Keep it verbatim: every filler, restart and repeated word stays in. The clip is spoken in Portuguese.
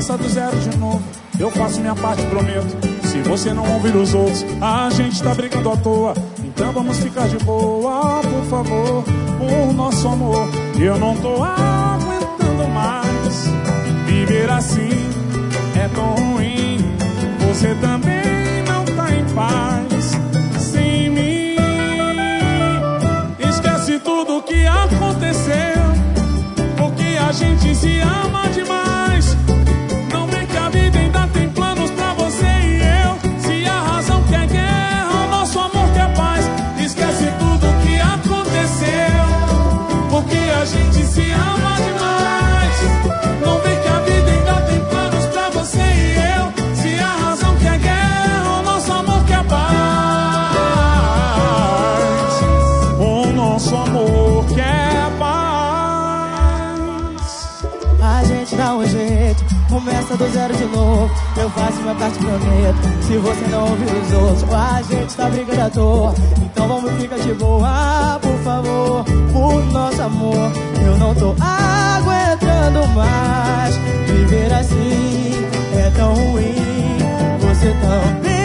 Começa do zero de novo. Eu faço minha parte, prometo. Se você não ouvir os outros, a gente tá brigando à toa. Então vamos ficar de boa, por favor, por nosso amor. Eu não tô aguentando mais. Viver assim é tão ruim. Você também não tá em paz sem mim. Esquece tudo que aconteceu, porque a gente se ama demais. Não vê que a vida ainda tem planos pra você e eu. Se a razão quer guerra, o nosso amor quer paz. Esquece tudo que aconteceu, porque a gente se ama demais. Não vê que a vida ainda tem planos pra você e eu. Se a razão quer guerra, o nosso amor quer paz. O nosso amor quer paz. A gente dá um jeito, começa do zero de novo. Eu faço minha parte, prometo. Se você não ouvir os outros, a gente tá brigando à toa. Então vamos ficar de boa, por favor, por nosso amor. Eu não tô aguentando mais. Viver assim é tão ruim. Você também